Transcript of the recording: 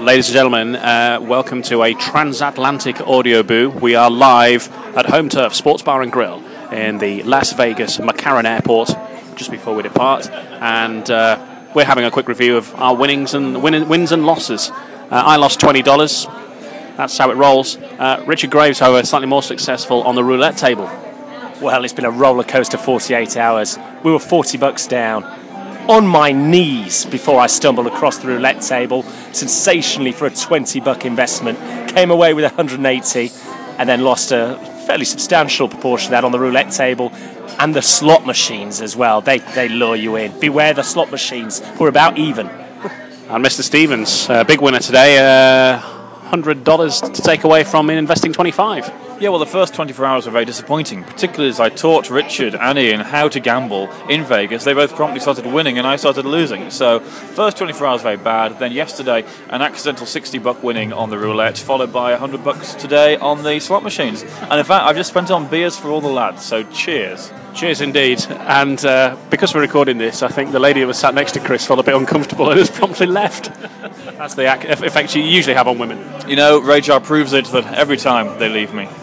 Ladies and gentlemen, welcome to a transatlantic audio boo. We are live at Home Turf Sports Bar and Grill in the Las Vegas McCarran Airport just before we depart, and we're having a quick review of our wins and losses. I lost $20. That's how it rolls. Richard Graves, however, slightly more successful on the roulette table. Well, it's been a roller coaster 48 hours. We were $40 down. On my knees before I stumbled across the roulette table, sensationally for a $20 investment, came away with 180 and then lost a fairly substantial proportion of that on the roulette table, and the slot machines as well. They lure you in. Beware the slot machines. We're about even. And Mr. Stevens, big winner today, $100 to take away from investing 25. Yeah, well, the first 24 hours were very disappointing, particularly as I taught Richard and Ian how to gamble in Vegas. They both promptly started winning and I started losing. So, first 24 hours very bad. Then yesterday, an accidental $60 winning on the roulette, followed by $100 today on the slot machines. And in fact, I've just spent it on beers for all the lads, so cheers. Cheers indeed. And because we're recording this, I think the lady who was sat next to Chris felt a bit uncomfortable and has promptly left. That's the effect you usually have on women. You know, Rayjar proves it that every time they leave me.